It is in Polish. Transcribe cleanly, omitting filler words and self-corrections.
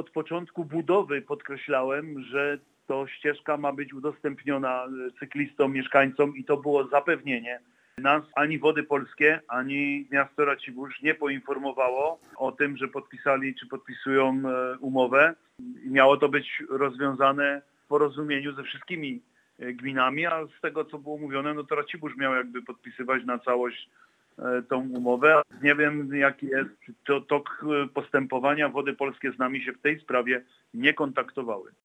od początku budowy podkreślałem, że to ścieżka ma być udostępniona cyklistom, mieszkańcom i to było zapewnienie. Nas ani Wody Polskie, ani miasto Racibórz nie poinformowało o tym, że podpisali czy podpisują umowę. Miało to być rozwiązane w porozumieniu ze wszystkimi gminami, a z tego, co było mówione, no to Racibórz miał jakby podpisywać na całość tą umowę. Nie wiem, jaki jest tok postępowania. Wody Polskie z nami się w tej sprawie nie kontaktowały.